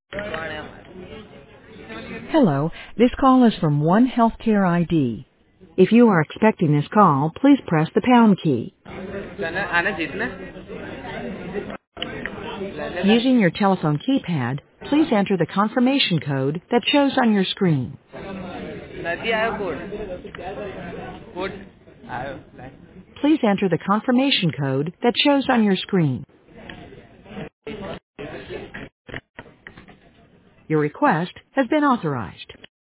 Hello, this call is from One Healthcare ID. If you are expecting this call, please press the pound key. Using your telephone keypad, please enter the confirmation code that shows on your screen. Please enter the confirmation code that shows on your screen. Your request has been authorized.